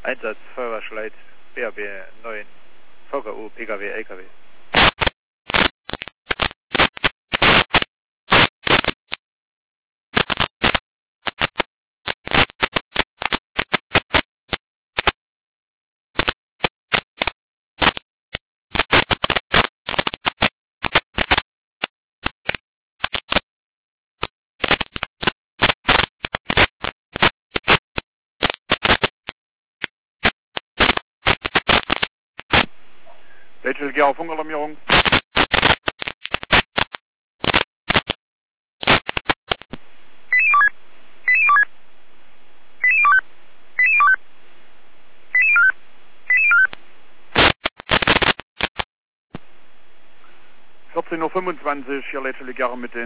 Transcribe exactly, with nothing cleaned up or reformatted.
Einsatz Feuerwehrschleit B A B neun V K U P K W L K W. Rachel, geh auf Funkalarmierung. vierzehn Uhr fünfundzwanzig, hier Rachel, mit den